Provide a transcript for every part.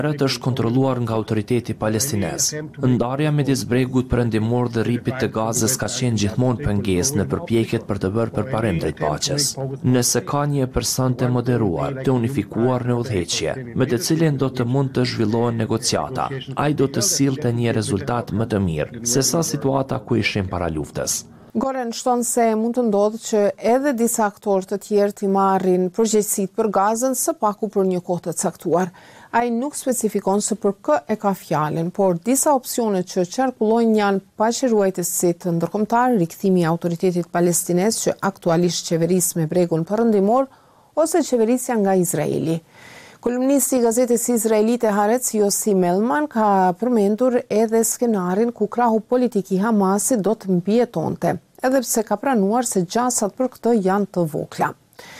është kontrolluar nga autoriteti palestinez. Ndarja midis bregut perëndimor dhe rripit të Gazës ka qenë gjithmonë pengesë në përpjekjet për të bërë përparim drejt paqes. Nëse ka një person të moderuar, të unifikuar në udhëheqje, me të cilin do të mund të zhvillohen negociata, ai do të sillte një rezultat më të mirë se sa situata ku ishim para luftës. Goren shton se mund të ndodhë që edhe disa aktorë të tjerë të marrin përgjegjësitë për Gazën së paku për një kohë të caktuar. Ai nuk specifikon se për kë e ka fjalën, por disa opsione që qarkullojnë janë paqëruajtësit ndërkombëtar, rikthimi i autoritetit palestinez që aktualisht qeveris me bregun perëndimor ose qeverisja nga Izraeli. Kolumnisti i gazetës izraelite Haaretz Yossi Melman ka përmendur edhe skenarin ku krahu politik i Hamasit do të mbijetonte, edhe pse ka pranuar se gjasat për këtë janë të vogla.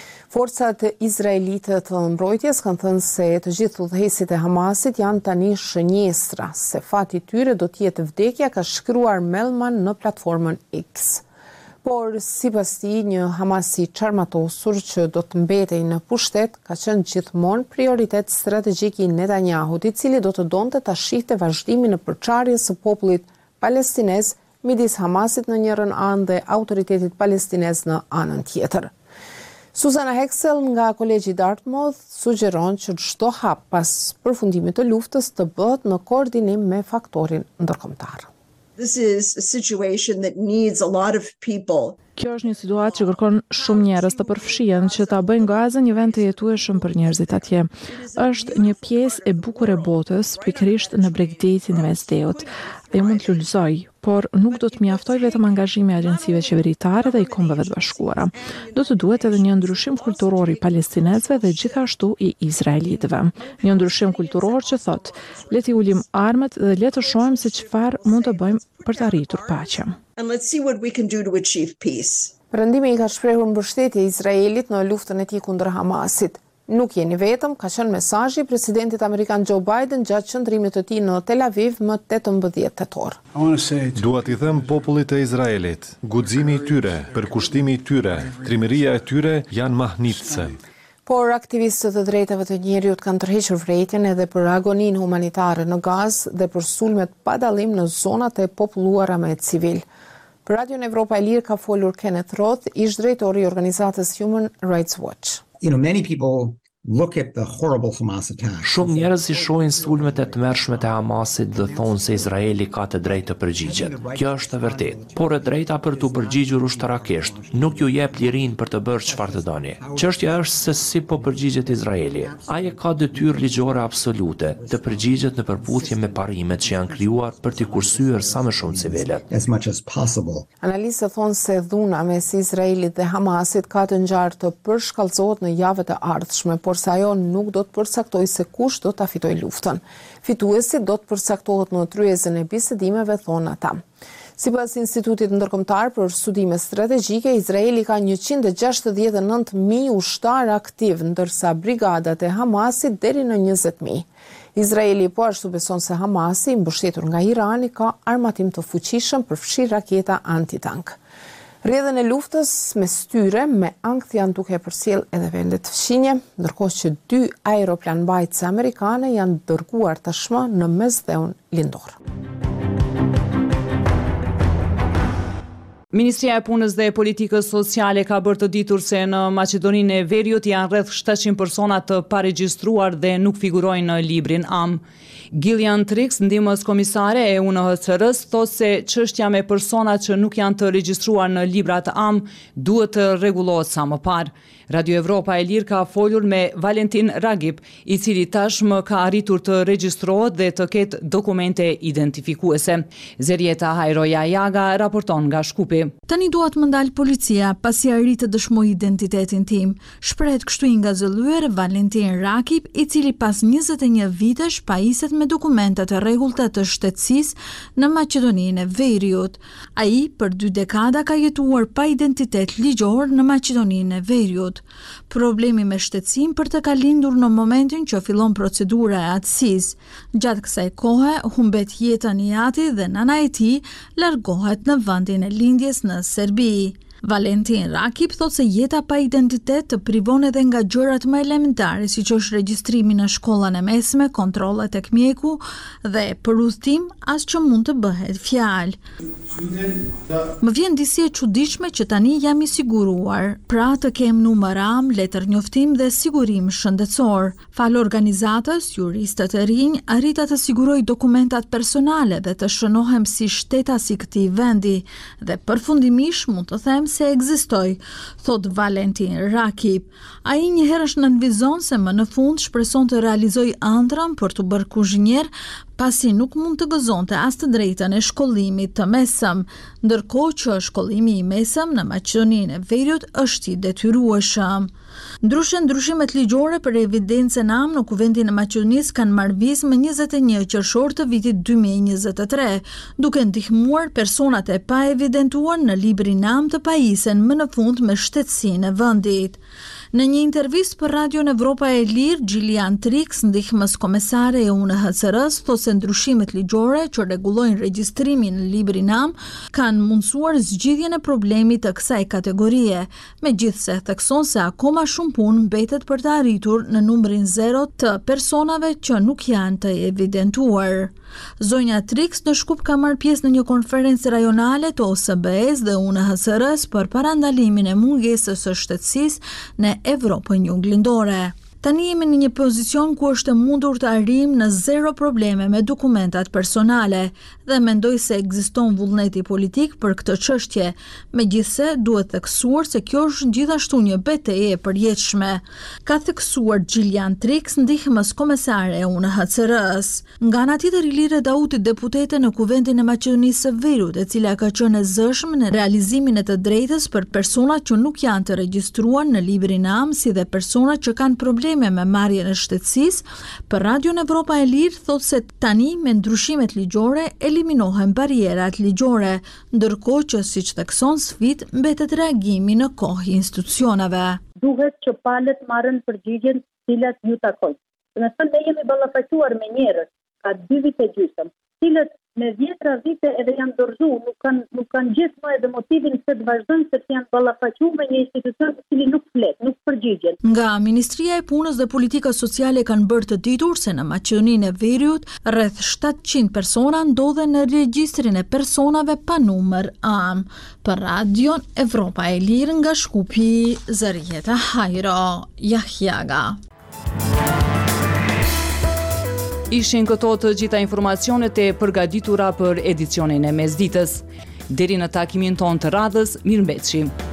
Forcat izraelite të mbrojtjes kanë thënë se të gjithë udhëheqësit e Hamasit janë tani shënjestra, se fati i tyre do të jetë vdekja, ka shkruar Melman në platformën X. Por sipas tij, një Hamas i çarmatosur që do të mbetej në pushtet ka qenë gjithmonë prioritet strategjik i Netanyahut, i cili do të donte ta shihte vazhdimin e përçarjes së popullit palestinez midis Hamasit në njërin anë dhe autoritetit palestinez në anën tjetër. Susanna Hexel nga Kolegji Dartmouth sugjeron që çdo hap pas përfundimit të luftës të bëhet në koordinim me faktorin ndërkombëtar. This is a situation that needs a lot of people. Kjo është një situatë që kërkon shumë njerëz të përfshihen që ta bëjnë Gazën një vend të jetueshëm për njerëzit atje. Është një pjesë e bukur e botës, pikërisht në bregdetin e Mesdheut. Ai mund të lullëzoj, por nuk do të mjaftoj vetëm angazhimi i agjencive qeveritare dhe i Kombeve të Bashkuara. Do të duhet edhe një ndryshim kulturor i palestinezëve dhe gjithashtu i izraelitëve. Një ndryshim kulturor që thotë, le të ulim armët dhe le të shohim se çfarë mund të bëjmë për të arritur paqen. And let's see what we can do to achieve peace. Perëndimi i ka shprehur mbështetje Izraelit në luftën e tij kundër Hamasit. Nuk jeni vetëm, ka qenë mesazhi i presidentit amerikan Joe Biden gjatë qëndrimit të tij në Tel Aviv më 18 tetor. Dua t'i them popullit e Izraelit, guximi i tyre, përkushtimi i tyre, trimëria e tyre janë mahnitëse. Por aktivistët e drejtave të njerëzit kanë tërhequr vërejtjen edhe për agoninë humanitare në Gazë dhe për sulmet pa dallim në zonat e populluara me civil. Për Radion Evropa e Lirë ka folur Kenneth Roth, ish drejtori i organizatës Human Rights Watch. Many people look at the horrible Hamas attack. Shumë njerëz i shohin sulmet e tmerrshme të Hamasit dhe thonë se Izraeli ka të drejtë të përgjigjet. Kjo është e vërtetë, por e drejta për të përgjigjur ushtarakisht nuk ju jep lirinë për të bërë çfarë të doni. Çështja është se si po përgjigjet Izraeli. Ai ka detyrë ligjore absolute të përgjigjet në përputhje me parimet që janë krijuar për të kursyer sa më shumë civilët. As much as possible. Analistët thonë se dhuna mes Izraelit dhe Hamasit ka të ngjarë të përshkallëzohet në javët e ardhshme, por sa ajo nuk do të përcaktoj se kush do ta fitojë luftën. Fituesi do të përcaktohet në tryezën e bisedimeve, thonë ata. Sipas Institutit Ndërkombëtar për Studime Strategjike, Izraeli ka 169.000 ushtar aktiv, ndërsa brigadat e Hamasit deri në 20.000. Izraeli po ashtu beson se Hamasi, mbështetur nga Irani, ka armatim të fuqishëm për fshirë raketa antitank. Rrjedhën e luftës mes tyre me ankth janë duke përcjell edhe vendet fqinje, ndërkohë që 2 aeroplan mbajtëse amerikane janë dërguar tashmë në mesdheun lindor. Ministria e Punës dhe Politikës Sociale ka bërë të ditur se në Maqedoninë e Veriut janë rreth 700 persona të paregjistruar dhe nuk figurojnë në librin AM. Gillian Trix, ndihmës komisare e UNHCR-s, thotë se çështja me personat që nuk janë të regjistruar në librat AM duhet të rregullohet sa më parë. Radio Evropa e Lirë ka folur me Valentin Ragip, i cili tashmë ka arritur të regjistrohet dhe të ketë dokumente identifikuese. Zerieta Hajroja Jaga raporton nga Shkupi. Tani duhet më ndal policia pasi arrit të dëshmoj identitetin tim. Shprehet kështu i ngazëllyer Valentin Ragip, i cili pas 21 vitesh pajiset me dokumentet e rregullta të shtetësisë në Maqedoninë e Veriut. Ai për 2 dekada ka jetuar pa identitet ligjor në Maqedoninë e Veriut. Problemi me shtetësinë për të ka lindur në momentin që fillon procedura e atësisë. Gjatë kësaj kohe humbet jetën i ati dhe nana e tij largohet në vendin e lindjes në Serbi. Valentin Rakip thot se jeta pa identitet të privon edhe nga gjërat më elementare, siç është regjistrimi në shkollën e mesme, kontrollet tek mjeku dhe për udhtim as që mund të bëhet fjalë. Më vjen disi e çuditshme që tani jam i siguruar, pra të kem numër AM, letër njoftim dhe sigurim shëndetësor. Fal organizatës, juristët e rinj arrita të siguroj dokumentat personale dhe të shënohem si shtetas i këtij vendi dhe përfundimisht mund të them se ekzistoj, thot Valentin Rakip. Ai njëherë është nënvizon se më në fund shpreson të realizoj ëndrrën për të bërë kuzhinier, pasi nuk mund të gëzonte as të drejtën e shkollimit të mesëm, ndërkohë që shkollimi i mesëm në Maqedoninë e Veriut është i detyrueshëm. Ndryshimet ligjore për evidencën AM në Kuvendin e Maqedonisë kanë marrë vizë më 21 qershor të vitit 2023, duke ndihmuar personat e pa evidentuar në librin AM të pajisen më në fund me shtetësinë e vendit. Në një intervistë për Radion Evropa e Lirë, Gjilian Trix, ndihmës komesare e UNHCR-s, thot se ndryshimet ligjore që rregullojnë regjistrimin në librin AM kanë mundësuar zgjidhjen e problemit të kësaj kategorie, megjithse thekson se akoma shumë punë mbetet për të arritur në numrin 0 të personave që nuk janë të evidentuar. Zonja Trix në Shkup ka marrë pjesë në një konferencë rajonale të OSBE-s dhe UNHCR-s për parandalimin e mungesës së shtetësisë në Evropën juglindore. Tani jemi në një pozicion ku është e mundur të arrijmë në 0 probleme me dokumentat personale dhe mendoj se ekziston vullneti politik për këtë çështje, megjithse duhet theksuar se kjo është gjithashtu një betejë e përjetshme, ka theksuar Gjilian Trix, ndihmës komesare e UNHCR-s. Nga ana tjetër, Ilire Dauti, deputete në Kuvendin e Maqedonisë së Veriut, e cila ka qenë e zëshme në realizimin e të drejtës për personat që nuk janë të regjistruar në librin AM, si dhe personat që kanë probleme me marrjen e shtetësisë, për Radion Evropa e Lirë thot se tani me ndryshimet ligjore eliminohen barierat ligjore, ndërkohë që siç thekson sfidë mbetet reagimi në kohë institucioneve. Duhet që palët marrën përgjigjen cilat ju takojnë. Në thënë ne jemi ballafaquar me njerëz ka 2 vite gjysmë, cilët me vjetra vite edhe janë dorëzuar, nuk kanë gjetur më edhe motivin se të vazhdojnë sepse janë ballafaquar me një institucion i cili nuk flet, nuk përgjigjen. Nga Ministria e Punës dhe Politikës Sociale kanë bërë të ditur se në Maqedoninë e Veriut rreth 700 persona ndodhen në regjistrin e personave pa numër AM. Për Radion Evropa e Lirë nga Shkupi, Zarieta Hajro, Jahjaga. Ishin këto të gjitha informacionet e përgatitura për edicionin e mesditës. Deri në takimin ton të radhës, mirëmbëjtje.